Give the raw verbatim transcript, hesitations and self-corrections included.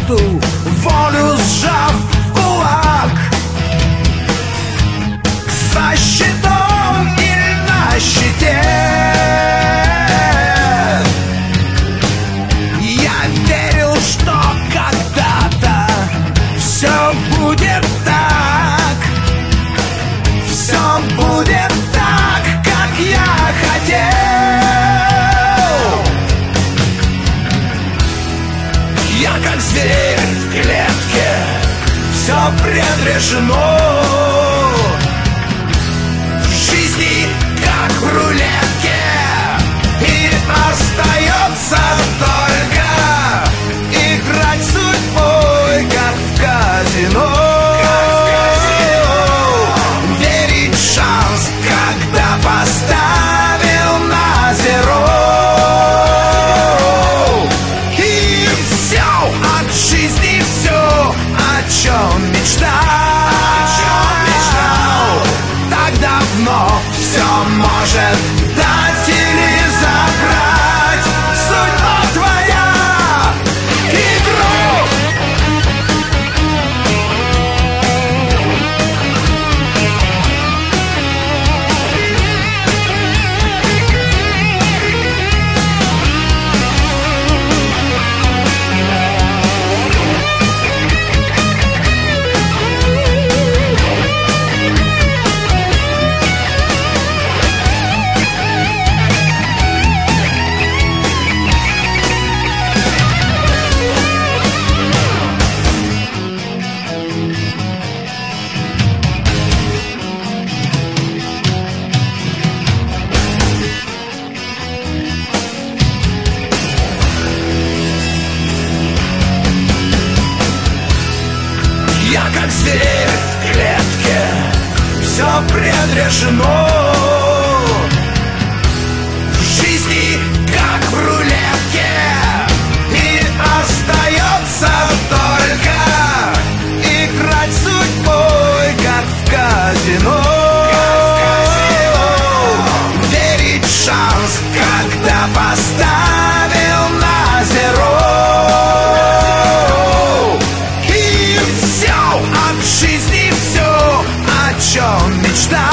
свободу, волю сжав в кулак. За щитом или на щите я верил, что когда-то все будет так, все будет так, как я хотел. Я как зверь в клетке, все предрешено. В жизни как в рулетке, и остается только играть судьбой, как в казино. Верить в шанс, когда поставил на зеро. И все от жизни, все, о чем мечтал, так давно все может дать или забрать судьба твоя игру. Я как зверь в клетке, все предрешено. В жизни как в рулетке, и остается только играть судьбой, как в казино. Верить в шанс, когда поставил на зеро. От жизни все, о чем мечтал,